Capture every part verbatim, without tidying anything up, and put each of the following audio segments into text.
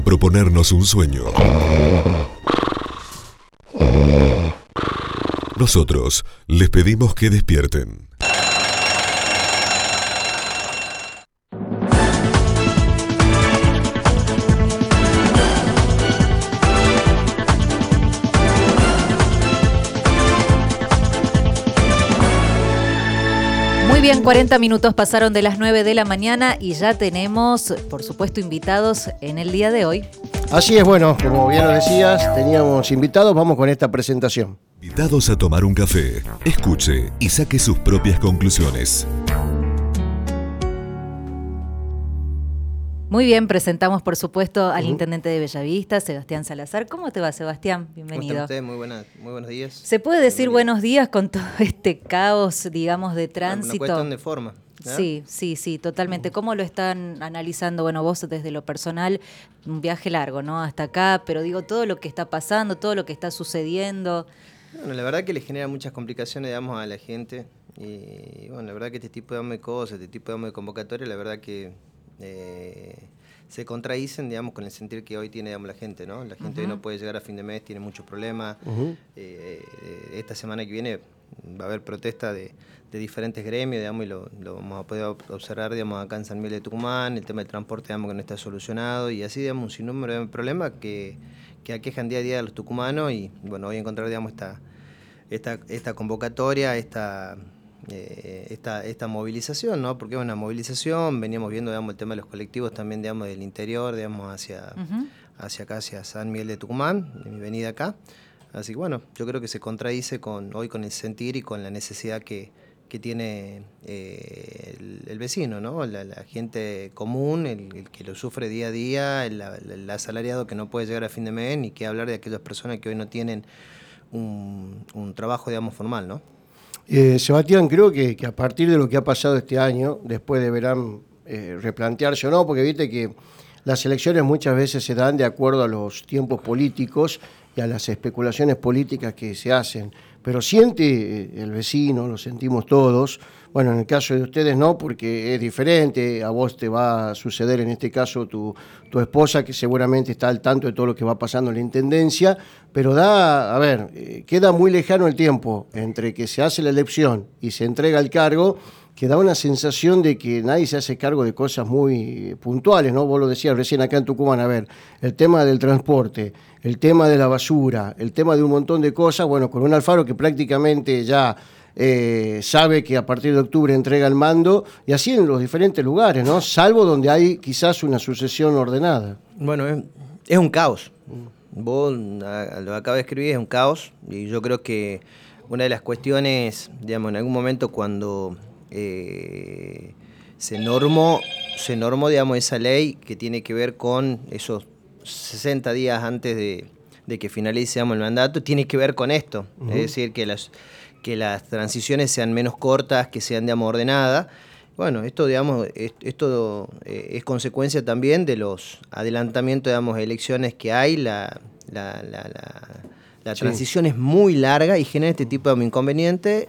Proponernos un sueño. Nosotros les pedimos que despierten. Muy bien, cuarenta minutos pasaron de las nueve de la mañana y ya tenemos, por supuesto, invitados en el día de hoy. Así es, bueno, como bien lo decías, teníamos invitados, vamos con esta presentación. Invitados a tomar un café, escuche y saque sus propias conclusiones. Muy bien, presentamos por supuesto al uh-huh. intendente de Bellavista, Sebastián Salazar. ¿Cómo te va, Sebastián? Bienvenido. ¿Cómo están ustedes? Muy, buena, muy buenos días. ¿Se puede decir buenos días con todo este caos, digamos, de tránsito? Una cuestión de forma. ¿no? Sí, sí, sí, totalmente. ¿Cómo lo están analizando? Bueno, vos desde lo personal, un viaje largo, ¿no? Hasta acá, pero digo, todo lo que está pasando, todo lo que está sucediendo. Bueno, la verdad que le genera muchas complicaciones, digamos, a la gente. Y bueno, la verdad que este tipo de cosas, este tipo de convocatoria, la verdad que eh, se contradicen, digamos, con el sentir que hoy tiene, digamos, la gente, ¿no? La gente uh-huh. hoy no puede llegar a fin de mes, tiene muchos problemas. Uh-huh. Eh, eh, esta semana que viene va a haber protesta de, de diferentes gremios, digamos, y lo, lo vamos a poder observar, digamos, acá en San Miguel de Tucumán, el tema del transporte, digamos, que no está solucionado, y así, digamos, un sinnúmero de problemas que, que aquejan día a día a los tucumanos, y bueno, hoy encontrar, digamos, esta, esta, esta convocatoria, esta... Eh, esta, esta movilización, ¿no? Porque es una movilización, veníamos viendo, digamos, el tema de los colectivos también, digamos, del interior, digamos, hacia, uh-huh. hacia acá, hacia San Miguel de Tucumán, de mi venida acá. Así que bueno, yo creo que se contradice con, hoy con el sentir y con la necesidad que, que tiene eh, el, el vecino, ¿no? La, la gente común, el, el que lo sufre día a día, el, el, el asalariado que no puede llegar a fin de mes, ni que hablar de aquellas personas que hoy no tienen un, un trabajo, digamos, formal, ¿no? Eh, Sebastián, creo que, que a partir de lo que ha pasado este año, después deberán eh, replantearse o no, porque viste que las elecciones muchas veces se dan de acuerdo a los tiempos políticos y a las especulaciones políticas que se hacen, pero siente eh, el vecino, lo sentimos todos, bueno, en el caso de ustedes no, porque es diferente, a vos te va a suceder en este caso tu, tu esposa, que seguramente está al tanto de todo lo que va pasando en la Intendencia, pero da, a ver, eh, queda muy lejano el tiempo entre que se hace la elección y se entrega el cargo, que da una sensación de que nadie se hace cargo de cosas muy puntuales, ¿no? Vos lo decías recién acá en Tucumán, a ver, el tema del transporte, el tema de la basura, el tema de un montón de cosas, bueno, con un Alfaro que prácticamente ya eh, sabe que a partir de octubre entrega el mando, y así en los diferentes lugares, ¿no? Salvo donde hay quizás una sucesión ordenada. Bueno, es, es un caos. Vos lo acabas de escribir, es un caos, y yo creo que una de las cuestiones, digamos, en algún momento cuando eh, se normó, se normó, digamos, esa ley que tiene que ver con esos sesenta días antes de, de que finalice, digamos, el mandato, tiene que ver con esto, uh-huh. es decir, que las, que las transiciones sean menos cortas, que sean, digamos, ordenadas. Bueno, esto, digamos, esto eh, es consecuencia también de los adelantamientos, digamos, de elecciones que hay. La, la, la, la, la sí. transición es muy larga y genera este tipo de inconvenientes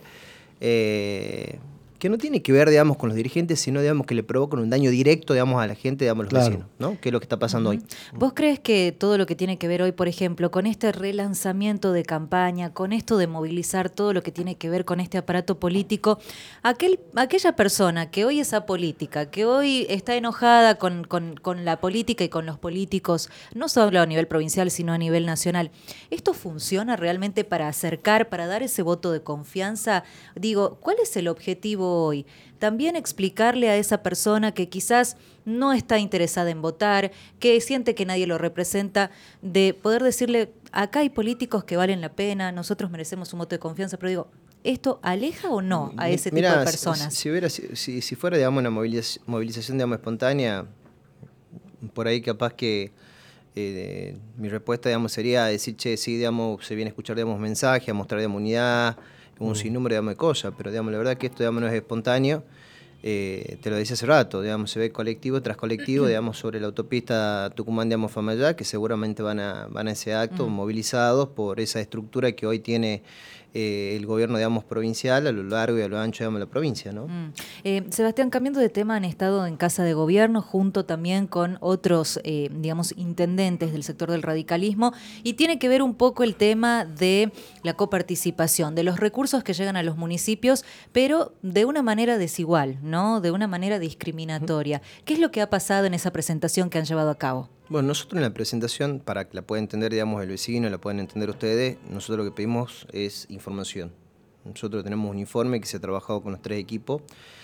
eh, que no tiene que ver, digamos, con los dirigentes, sino, digamos, que le provocan un daño directo, digamos, a la gente, digamos, a los claro. vecinos, ¿no? Que es lo que está pasando uh-huh. hoy. ¿Vos crees que todo lo que tiene que ver hoy, por ejemplo, con este relanzamiento de campaña, con esto de movilizar todo lo que tiene que ver con este aparato político, aquel, aquella persona que hoy es apolítica, que hoy está enojada con, con, con la política y con los políticos, no solo a nivel provincial, sino a nivel nacional, ¿esto funciona realmente para acercar, para dar ese voto de confianza? Digo, ¿cuál es el objetivo hoy? También explicarle a esa persona que quizás no está interesada en votar, que siente que nadie lo representa, de poder decirle, acá hay políticos que valen la pena, nosotros merecemos un voto de confianza, pero digo, ¿esto aleja o no a ese Mirá, tipo de personas? Si, si, hubiera, si, si fuera, digamos, una movilización, movilización, digamos, espontánea, por ahí capaz que eh, mi respuesta, digamos, sería decir, che, sí, digamos, se viene a escuchar, digamos, mensajes, a mostrar, digamos, unidad, un sinnúmero, digamos, de cosas, pero, digamos, la verdad que esto, digamos, no es espontáneo. Eh, te lo decía hace rato, digamos, se ve colectivo tras colectivo, digamos, sobre la autopista Tucumán, digamos, Famayá, que seguramente van a, van a ese acto, mm. movilizados por esa estructura que hoy tiene eh, el gobierno, digamos, provincial a lo largo y a lo ancho, digamos, de la provincia, ¿no? Mm. Eh, Sebastián, cambiando de tema, han estado en Casa de Gobierno junto también con otros, eh, digamos, intendentes del sector del radicalismo, y tiene que ver un poco el tema de la coparticipación, de los recursos que llegan a los municipios, pero de una manera desigual, ¿no? De una manera discriminatoria. ¿Qué es lo que ha pasado en esa presentación que han llevado a cabo? Bueno, nosotros en la presentación, para que la pueda entender, digamos, el vecino, la puedan entender ustedes, nosotros lo que pedimos es información. Nosotros tenemos un informe que se ha trabajado con los tres equipos,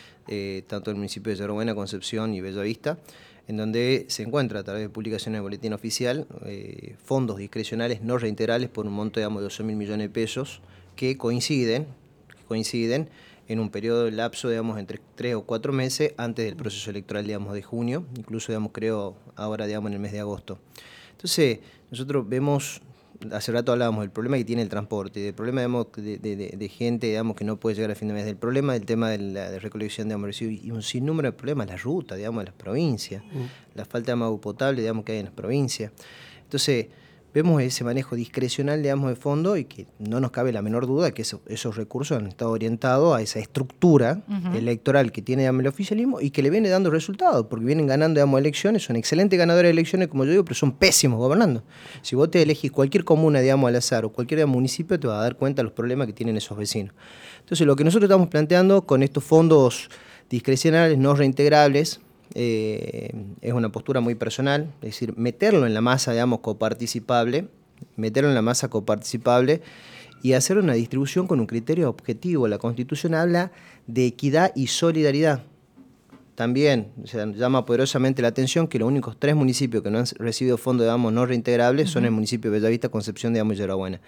eh, tanto en el municipio de Yerba Buena, Concepción y Bellavista, en donde se encuentra a través de publicaciones de boletín oficial eh, fondos discrecionales no reintegrales por un monto, digamos, de doce mil millones de pesos que coinciden, que coinciden en un periodo de lapso, digamos, entre tres o cuatro meses antes del proceso electoral, digamos, de junio, incluso, digamos, creo ahora, digamos, en el mes de agosto. Entonces, nosotros vemos, hace rato hablábamos del problema que tiene el transporte, del problema, digamos, de, de, de gente, digamos, que no puede llegar a fin de mes, del problema del tema de la de recolección de agua residuos y un sinnúmero de problemas, la ruta, digamos, de las provincias, mm. la falta de agua potable, digamos, que hay en las provincias. Entonces, vemos ese manejo discrecional, digamos, de fondo y que no nos cabe la menor duda que eso, esos recursos han estado orientados a esa estructura uh-huh. electoral que tiene, digamos, el oficialismo y que le viene dando resultados, porque vienen ganando, digamos, elecciones, son excelentes ganadores de elecciones, como yo digo, pero son pésimos gobernando. Si vos te elegís cualquier comuna, digamos, al azar o cualquier municipio, te vas a dar cuenta de los problemas que tienen esos vecinos. Entonces, lo que nosotros estamos planteando con estos fondos discrecionales no reintegrables, Eh, es una postura muy personal, es decir, meterlo en la masa, digamos, coparticipable, meterlo en la masa coparticipable y hacer una distribución con un criterio objetivo. La Constitución habla de equidad y solidaridad. También, o sea, llama poderosamente la atención que los únicos tres municipios que no han recibido fondos, digamos, no reintegrables uh-huh. son el municipio de Bellavista, Concepción, digamos, y Yerba Buena.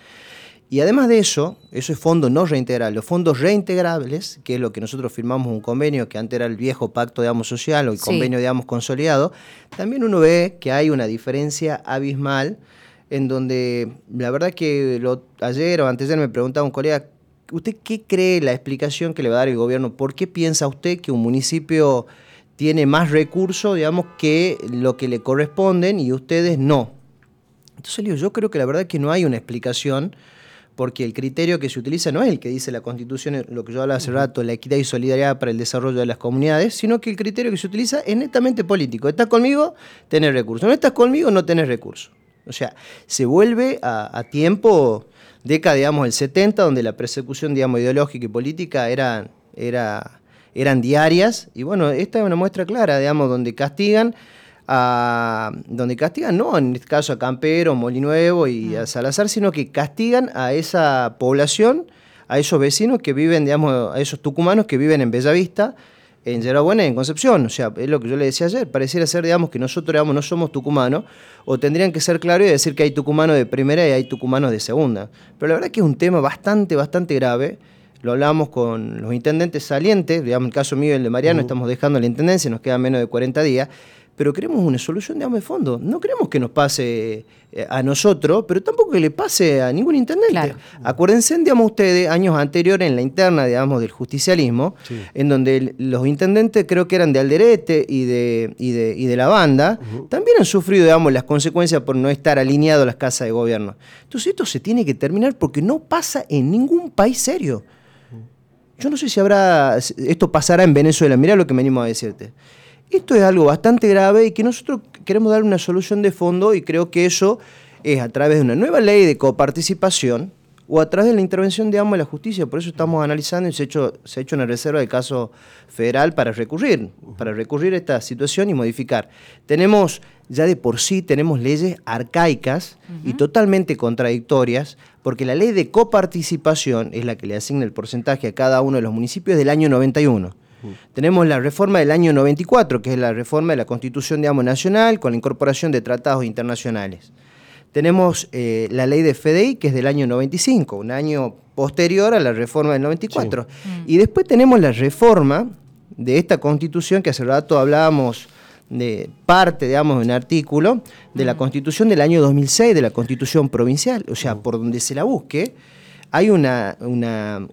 Y además de eso, eso es fondo no reintegral. Los fondos reintegrables, que es lo que nosotros firmamos un convenio, que antes era el viejo pacto, digamos, social, o el sí. convenio, digamos, consolidado, también uno ve que hay una diferencia abismal, en donde la verdad que lo, ayer o antes de ayer me preguntaba un colega, ¿usted qué cree la explicación que le va a dar el gobierno? ¿Por qué piensa usted que un municipio tiene más recursos, digamos, que lo que le corresponden y ustedes no? Entonces le digo, yo creo que la verdad que no hay una explicación, porque el criterio que se utiliza no es el que dice la Constitución, lo que yo hablaba hace rato, la equidad y solidaridad para el desarrollo de las comunidades, sino que el criterio que se utiliza es netamente político. ¿Estás conmigo? Tenés recursos. ¿No estás conmigo? No tenés recursos. O sea, se vuelve a, a tiempo, década, digamos, del setenta, donde la persecución, digamos, ideológica y política eran, era, eran diarias, y bueno, esta es una muestra clara, digamos, donde castigan A, donde castigan, no en este caso a Campero, Molinuevo y a Salazar, sino que castigan a esa población, a esos vecinos que viven, digamos, a esos tucumanos que viven en Bellavista, en Yerba Buena y en Concepción. O sea, es lo que yo le decía ayer, pareciera ser, digamos, que nosotros, digamos, no somos tucumanos, o tendrían que ser claros y decir que hay tucumanos de primera y hay tucumanos de segunda. Pero la verdad es que es un tema bastante, bastante grave. Lo hablamos con los intendentes salientes, digamos, el caso mío y el de Mariano, uh-huh. estamos dejando la intendencia, nos quedan menos de cuarenta días, pero queremos una solución, digamos, de fondo. No queremos que nos pase a nosotros, pero tampoco que le pase a ningún intendente. Claro. Acuérdense, digamos, ustedes, años anteriores en la interna, digamos, del justicialismo, sí. en donde los intendentes creo que eran de Alderete y de, y de, y de la banda, uh-huh. también han sufrido, digamos, las consecuencias por no estar alineados a las casas de gobierno. Entonces esto se tiene que terminar porque no pasa en ningún país serio. Yo no sé si habrá, esto pasará en Venezuela, mirá lo que venimos a decirte. Esto es algo bastante grave y que nosotros queremos dar una solución de fondo y creo que eso es a través de una nueva ley de coparticipación o a través de la intervención, digamos, de la justicia. Por eso estamos analizando y se ha hecho, se ha hecho una reserva de caso federal para recurrir, para recurrir a esta situación y modificar. Tenemos, ya de por sí, tenemos leyes arcaicas uh-huh. y totalmente contradictorias, porque la ley de coparticipación es la que le asigna el porcentaje a cada uno de los municipios del año noventa y uno. Tenemos la reforma del año noventa y cuatro, que es la reforma de la Constitución, digamos, nacional, con la incorporación de tratados internacionales. Tenemos eh, la ley de F D I, que es del año noventa y cinco, un año posterior a la reforma del noventa y cuatro. Sí. Y después tenemos la reforma de esta Constitución, que hace rato hablábamos de parte, digamos, de un artículo, de la Constitución del año dos mil seis, de la Constitución provincial. O sea, por donde se la busque, hay una... una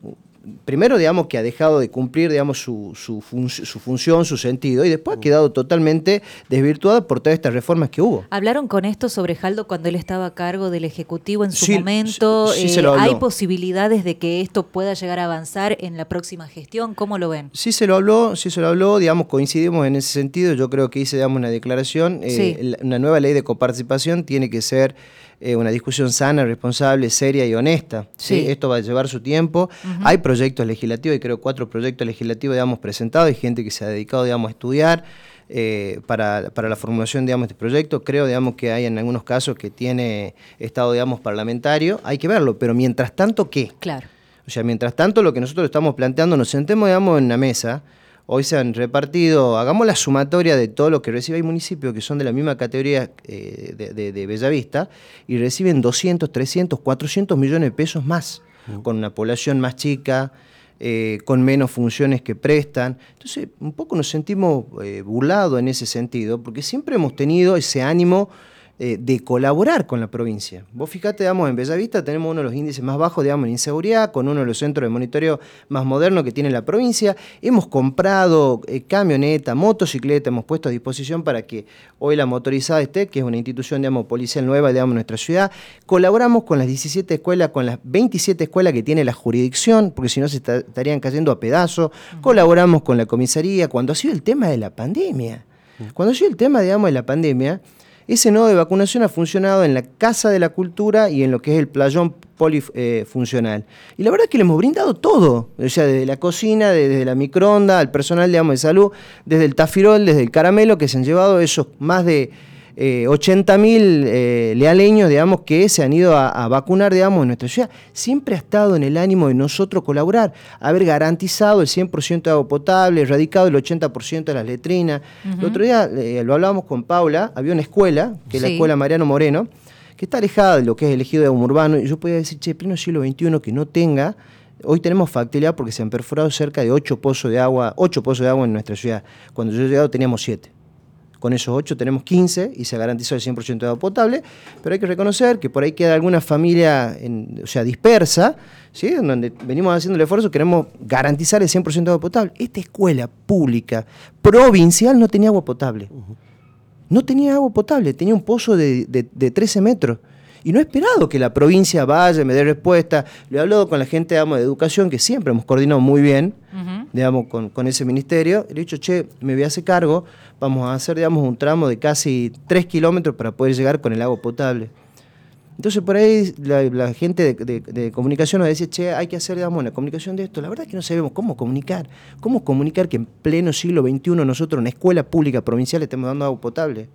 primero, digamos, que ha dejado de cumplir, digamos, su, su, fun su función, su sentido, y después ha quedado totalmente desvirtuada por todas estas reformas que hubo. ¿Hablaron con esto sobre Jaldo cuando él estaba a cargo del Ejecutivo en su Sí, momento? sí, sí eh, se lo habló. ¿Hay posibilidades de que esto pueda llegar a avanzar en la próxima gestión? ¿Cómo lo ven? Sí se lo habló, sí se lo habló, digamos, coincidimos en ese sentido. Yo creo que hice, digamos, una declaración. Eh, Sí. Una nueva ley de coparticipación tiene que ser eh, una discusión sana, responsable, seria y honesta. ¿sí? Sí. Esto va a llevar su tiempo. Uh-huh. Hay proyectos legislativos, y creo cuatro proyectos legislativos, digamos, presentados. Hay gente que se ha dedicado, digamos, a estudiar eh, para, para la formulación, digamos, de este proyecto. Creo, digamos, que hay en algunos casos que tiene estado, digamos, parlamentario. Hay que verlo, pero mientras tanto, ¿qué? Claro. O sea, mientras tanto, lo que nosotros estamos planteando, nos sentemos, digamos, en una mesa. Hoy se han repartido, hagamos la sumatoria de todo lo que recibe. Hay municipios que son de la misma categoría eh, de, de, de Bellavista y reciben doscientos, trescientos, cuatrocientos millones de pesos más, uh-huh. con una población más chica, eh, con menos funciones que prestan. Entonces, un poco nos sentimos eh, burlados en ese sentido, porque siempre hemos tenido ese ánimo Eh, de colaborar con la provincia. Vos fijate, digamos, en Bellavista tenemos uno de los índices más bajos, digamos, en inseguridad, con uno de los centros de monitoreo más modernos que tiene la provincia. Hemos comprado eh, camioneta, motocicleta, hemos puesto a disposición para que hoy la motorizada esté, que es una institución, digamos, policial nueva, digamos, en nuestra ciudad. Colaboramos con las diecisiete escuelas, con las veintisiete escuelas que tiene la jurisdicción, porque si no se está, estarían cayendo a pedazos. Uh-huh. Colaboramos con la comisaría, cuando ha sido el tema de la pandemia. Uh-huh. Cuando ha sido el tema, digamos, de la pandemia, ese nodo de vacunación ha funcionado en la Casa de la Cultura y en lo que es el playón polifuncional. Eh, y la verdad es que le hemos brindado todo, o sea, desde la cocina, desde la microonda, al personal, digamos, de salud, desde el tafirol, desde el caramelo, que se han llevado esos más de eh, ochenta mil eh, lealeños, digamos, que se han ido a, a vacunar, digamos, en nuestra ciudad. Siempre ha estado en el ánimo de nosotros colaborar, haber garantizado el cien por ciento de agua potable, erradicado el ochenta por ciento de las letrinas. Uh-huh. El otro día eh, lo hablábamos con Paula, había una escuela, que es sí. la escuela Mariano Moreno, que está alejada de lo que es el ejido de Agua Urbano, y yo podía decir, che, pleno siglo veintiuno, que no tenga. Hoy tenemos factibilidad porque se han perforado cerca de ocho pozos de agua, ocho pozos de agua en nuestra ciudad. Cuando yo he llegado teníamos siete. Con esos ocho tenemos quince y se garantizó el cien por ciento de agua potable, pero hay que reconocer que por ahí queda alguna familia, en, o sea, dispersa, ¿sí? Donde venimos haciendo el esfuerzo, queremos garantizar el cien por ciento de agua potable. Esta escuela pública provincial no tenía agua potable. Uh-huh. No tenía agua potable, tenía un pozo de, de, de trece metros. Y no he esperado que la provincia vaya, me dé respuesta. Lo he hablado con la gente, digamos, de educación, que siempre hemos coordinado muy bien, uh-huh. digamos, con, con ese ministerio. Le he dicho, che, me voy a hacer cargo, vamos a hacer, digamos, un tramo de casi tres kilómetros para poder llegar con el agua potable. Entonces, por ahí la, la gente de, de, de comunicación nos decía, che, hay que hacer, digamos, una comunicación de esto. La verdad es que no sabemos cómo comunicar. ¿Cómo comunicar que en pleno siglo veintiuno nosotros en escuela pública provincial estemos dando agua potable?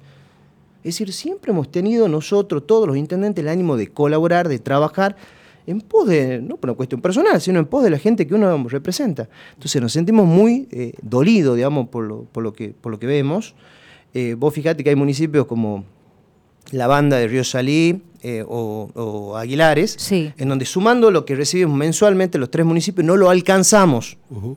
Es decir, siempre hemos tenido nosotros, todos los intendentes, el ánimo de colaborar, de trabajar en pos de, no por una cuestión personal, sino en pos de la gente que uno representa. Entonces nos sentimos muy eh, dolidos, digamos, por lo, por lo, que, por lo que vemos. Eh, vos fijate que hay municipios como la Banda de Río Salí eh, o, o Aguilares, sí. en donde sumando lo que recibimos mensualmente los tres municipios, no lo alcanzamos. Uh-huh.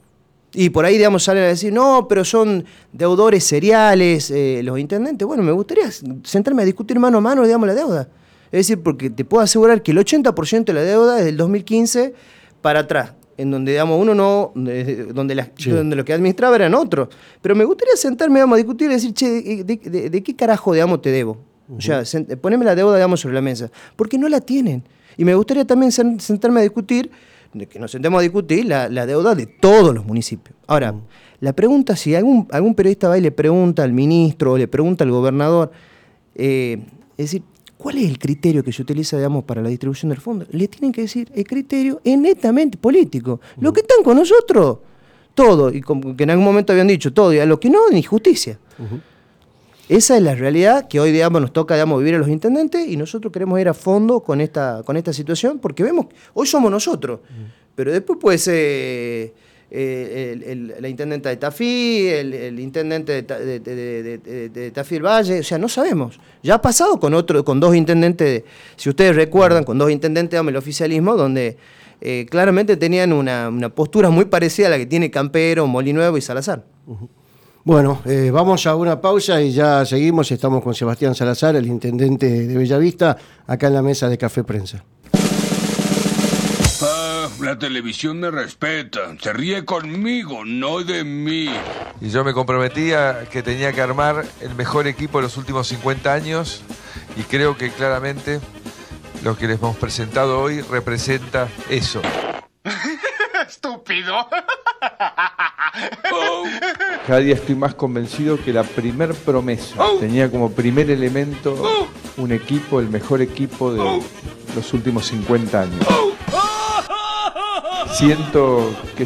Y por ahí, digamos, salen a decir, no, pero son deudores seriales eh, los intendentes. Bueno, me gustaría sentarme a discutir mano a mano, digamos, la deuda. Es decir, porque te puedo asegurar que el ochenta por ciento de la deuda es del dos mil quince para atrás, en donde, digamos, uno no, donde, la, sí. donde lo que administraba eran otros. Pero me gustaría sentarme, digamos, a discutir y decir, che, ¿de, de, de, de qué carajo, digamos, te debo? Uh-huh. O sea, sent, poneme la deuda, digamos, sobre la mesa. Porque no la tienen. Y me gustaría también sentarme a discutir, de que nos sentemos a discutir la, la deuda de todos los municipios. Ahora, uh-huh. la pregunta, si algún, algún periodista va y le pregunta al ministro o le pregunta al gobernador, eh, es decir, ¿cuál es el criterio que se utiliza, digamos, para la distribución del fondo? Le tienen que decir, el criterio es netamente político. Uh-huh. Los que están con nosotros, todo, y como que en algún momento habían dicho todo, y a los que no, ni justicia. Uh-huh. Esa es la realidad que hoy, digamos, nos toca, digamos, vivir a los intendentes, y nosotros queremos ir a fondo con esta, con esta situación, porque vemos, hoy somos nosotros, uh-huh. pero después puede ser eh, el, el, la intendenta de Tafí, el, el intendente de, de, de, de, de, de Tafí del Valle, o sea, no sabemos. Ya ha pasado con otro, con dos intendentes, si ustedes recuerdan, con dos intendentes, digamos, el oficialismo, donde eh, claramente tenían una, una postura muy parecida a la que tiene Campero, Molinuevo y Salazar. Uh-huh. Bueno, eh, vamos a una pausa y ya seguimos. Estamos con Sebastián Salazar, el intendente de Bellavista, acá en la mesa de Café Prensa. La televisión me respeta, se ríe conmigo, no de mí. Y yo me comprometía que tenía que armar el mejor equipo de los últimos cincuenta años y creo que claramente lo que les hemos presentado hoy representa eso. ¡Estúpido! Cada día estoy más convencido que la primer promesa tenía como primer elemento un equipo, el mejor equipo de los últimos cincuenta años. Siento que